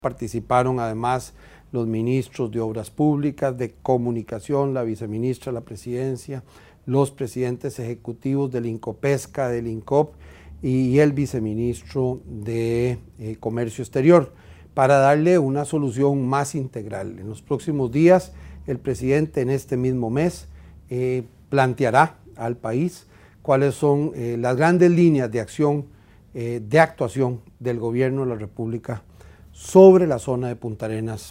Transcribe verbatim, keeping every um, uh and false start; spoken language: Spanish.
Participaron además los ministros de Obras Públicas, de Comunicación, la viceministra de la Presidencia, los presidentes ejecutivos del INCOPESCA, del INCOP y el viceministro de eh, Comercio Exterior, para darle una solución más integral. En los próximos días, el presidente en este mismo mes eh, planteará al país cuáles son eh, las grandes líneas de acción, eh, de actuación del gobierno de la República sobre la zona de Punta Arenas